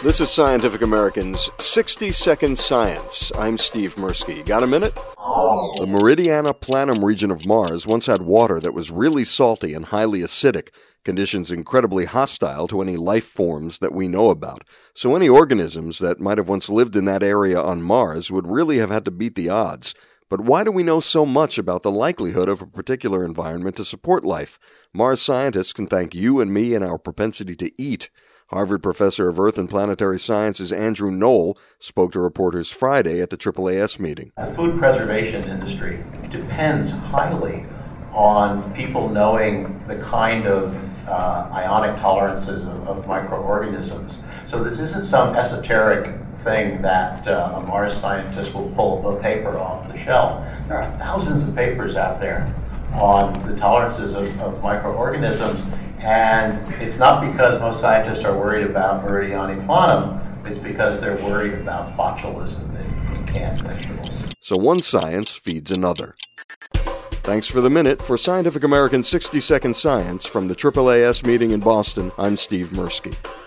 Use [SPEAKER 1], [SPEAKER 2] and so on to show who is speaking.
[SPEAKER 1] This is Scientific American's 60-Second Science. I'm Steve Mirsky. Got a minute? The Meridiana Planum region of Mars once had water that was really salty and highly acidic, conditions incredibly hostile to any life forms that we know about. So any organisms that might have once lived in that area on Mars would really have had to beat the odds. But why do we know so much about the likelihood of a particular environment to support life? Mars scientists can thank you and me and our propensity to eat. Harvard professor of Earth and Planetary Sciences Andrew Knoll spoke to reporters Friday at the AAAS meeting.
[SPEAKER 2] The food preservation industry depends highly on people knowing the kind of ionic tolerances of microorganisms. So this isn't some esoteric thing that a Mars scientist will pull a paper off the shelf. There are thousands of papers out there on the tolerances of microorganisms, and it's not because most scientists are worried about Meridiana Planum, it's because they're worried about botulism in canned vegetables.
[SPEAKER 1] So one science feeds another. Thanks for the minute. For Scientific American 60-Second Science from the AAAS meeting in Boston, I'm Steve Mirsky.